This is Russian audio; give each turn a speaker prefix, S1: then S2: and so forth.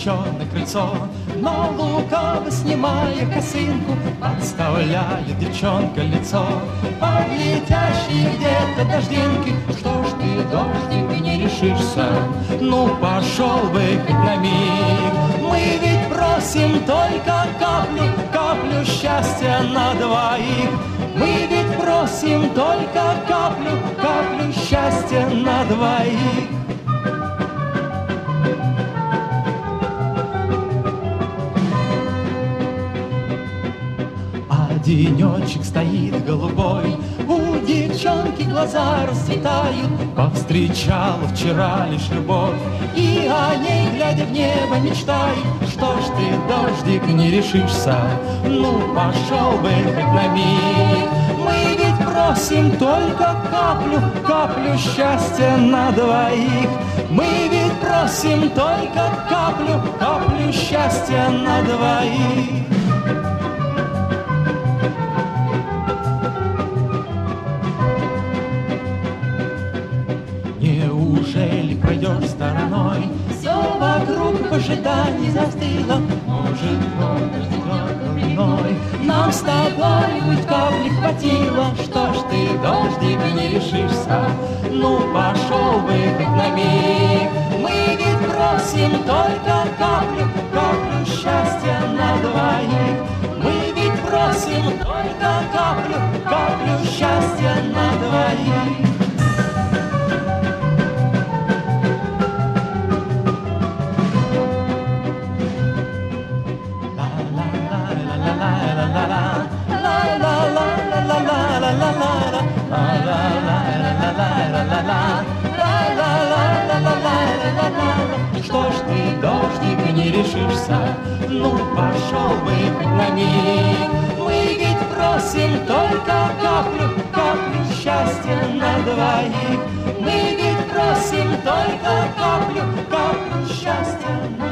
S1: еще на крыльцо, но лукаво снимая косынку, подставляет девчонка лицо. Под летящие где-то дождинки, что ж ты, дождик, не решишься? Ну, пошел бы хоть на миг. Мы ведь просим только каплю, каплю счастья на двоих. Мы ведь просим только каплю, каплю счастья на двоих. Денечек стоит голубой, у девчонки глаза расцветают. Повстречала вчера лишь любовь, и о ней, глядя в небо, мечтает. Что ж ты, дождик, не решишься? Ну, пошел бы хоть на миг. Мы ведь просим только каплю, каплю счастья на двоих. Мы ведь просим только каплю, каплю счастья на двоих. Неужели пройдешь стороной? Все вокруг в ожидании застыло. Может, он ждет луной. Нам с тобой хоть капли хватило. Что ж ты, дождик, не решишься? Ну, пошел бы хоть на миг. Мы ведь просим только каплю, каплю счастья на двоих. Мы ведь просим только каплю, каплю счастья на двоих. Что ж ты, дождик, не решишься? Ну, пошел бы хоть на миг. Мы ведь просим только каплю, каплю счастья на двоих. Мы ведь просим только каплю, каплю счастья на двоих.